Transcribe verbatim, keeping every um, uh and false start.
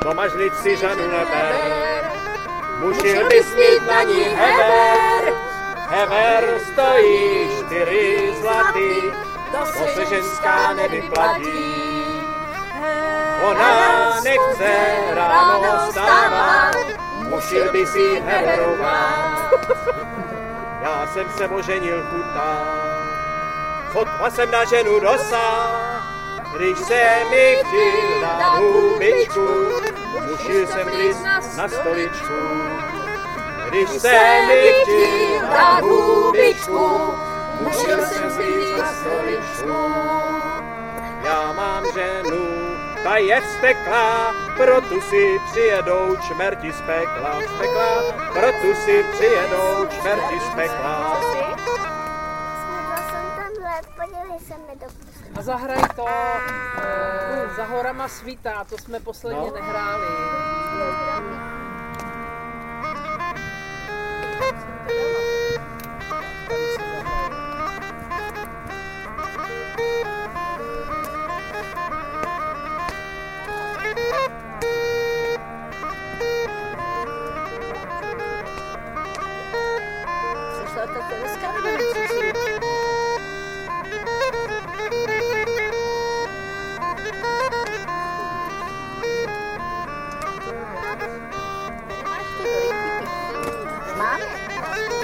co mažliť si ženu neber. Mužil bys mít na ní hever, hever stojí čtyři zlatý, to se ženská nevyplatí. Ona nechce ráno vstávat, mužil by si heverovat. Já jsem se oženil chutá, sotva jsem na ženu dosáhl, když se mi chtěl dát hubičku, mužil jsem list na stoličku. Když se mi chtěl dát hubičku, mužil jsem list na stoličku. Já mám ženu, ta je vzteklá, proto si přijedou čmerti z pekla, z pekla, proto si přijedou čmerti z pekla. A zahraj to e, Za horama svítá, to jsme posledně no. nehráli. Mám?